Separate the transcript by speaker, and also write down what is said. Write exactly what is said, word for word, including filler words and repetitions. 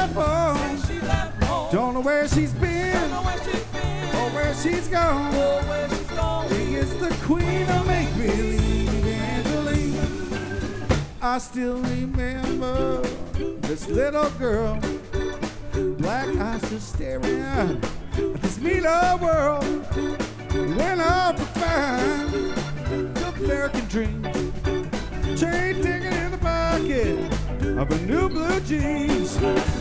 Speaker 1: left home.
Speaker 2: Since she left home.
Speaker 1: Don't know where she's been,
Speaker 2: Don't know where she's been.
Speaker 1: or where she's gone.
Speaker 2: Or where she's gone.
Speaker 1: She is the queen of make-believe, Angeline. I still remember this little girl, black eyes just staring at this mean old world. Went off to find the American dream. Chain ticket in the pocket of a new blue jeans.